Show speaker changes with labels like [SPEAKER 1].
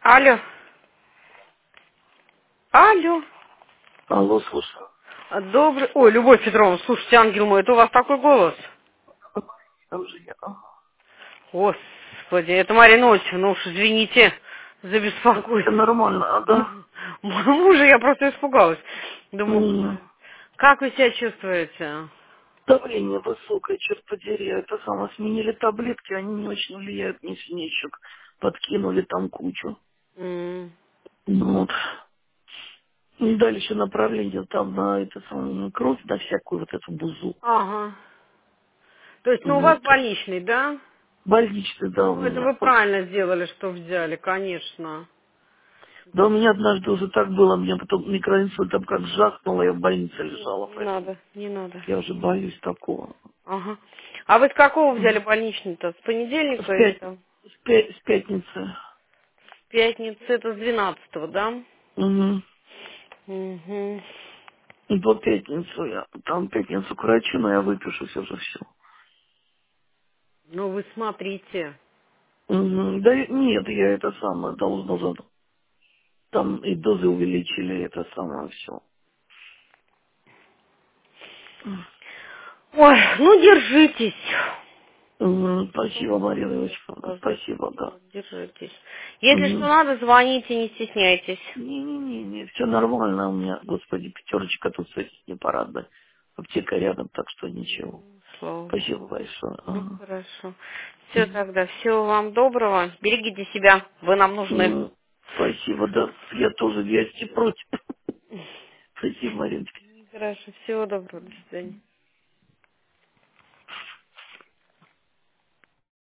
[SPEAKER 1] Алло. Алло.
[SPEAKER 2] Алло, слушаю.
[SPEAKER 1] Добрый... Ой, Любовь Петровна, слушайте, ангел мой, это у вас такой голос?
[SPEAKER 2] Там же я.
[SPEAKER 1] Господи, это Марина Осиповна, ну уж извините за
[SPEAKER 2] Это все
[SPEAKER 1] беспокойство.
[SPEAKER 2] нормально, да?
[SPEAKER 1] Мужа я просто испугалась. Думаю,
[SPEAKER 2] М,
[SPEAKER 1] как вы себя чувствуете?
[SPEAKER 2] Давление высокое, черт подери. Это самое, сменили таблетки, они не очень влияют ни свинечек. Подкинули там кучу.
[SPEAKER 1] М,
[SPEAKER 2] Ну вот. И дальше направление там на это самое, кровь, на всякую вот эту бузу.
[SPEAKER 1] Ага. То есть, ну у вас
[SPEAKER 2] Вот.
[SPEAKER 1] больничный, да?
[SPEAKER 2] Больничный, да, у
[SPEAKER 1] Ну, это
[SPEAKER 2] меня.
[SPEAKER 1] вы правильно сделали, что взяли, конечно.
[SPEAKER 2] Да, у меня однажды уже так было, мне потом микроинсультом как жахнуло, я в больнице
[SPEAKER 1] Нет,
[SPEAKER 2] лежала,
[SPEAKER 1] не
[SPEAKER 2] поэтому
[SPEAKER 1] надо, не надо.
[SPEAKER 2] я уже боюсь такого.
[SPEAKER 1] Ага. А вы с какого взяли больничный-то? С
[SPEAKER 2] В,
[SPEAKER 1] понедельника или
[SPEAKER 2] пять...
[SPEAKER 1] там?
[SPEAKER 2] с пятницы.
[SPEAKER 1] С пятницы, это с 12-го, да?
[SPEAKER 2] Угу.
[SPEAKER 1] Угу.
[SPEAKER 2] И по пятницу я, там пятницу к врачу, но я выпишусь уже все.
[SPEAKER 1] Ну, вы смотрите.
[SPEAKER 2] Угу. Да нет, я это самое должна там и дозы увеличили, это самое все.
[SPEAKER 1] Ой, ну, держитесь.
[SPEAKER 2] Спасибо, Марина
[SPEAKER 1] Что
[SPEAKER 2] Ивановна,
[SPEAKER 1] сказать?
[SPEAKER 2] спасибо, да.
[SPEAKER 1] Держитесь. Если что
[SPEAKER 2] Угу.
[SPEAKER 1] надо, звоните, не стесняйтесь.
[SPEAKER 2] Не, все нормально у меня, господи, пятерочка тут с этим непарадной. Аптека рядом, так что ничего.
[SPEAKER 1] Слава
[SPEAKER 2] Спасибо
[SPEAKER 1] Богу.
[SPEAKER 2] большое.
[SPEAKER 1] Ну,
[SPEAKER 2] Ага.
[SPEAKER 1] хорошо. Все
[SPEAKER 2] Мгм.
[SPEAKER 1] тогда. Всего вам доброго. Берегите себя. Вы нам нужны.
[SPEAKER 2] Спасибо, да. Я тоже вести против. Спасибо, Мариночка.
[SPEAKER 1] Хорошо. Всего доброго. До свидания.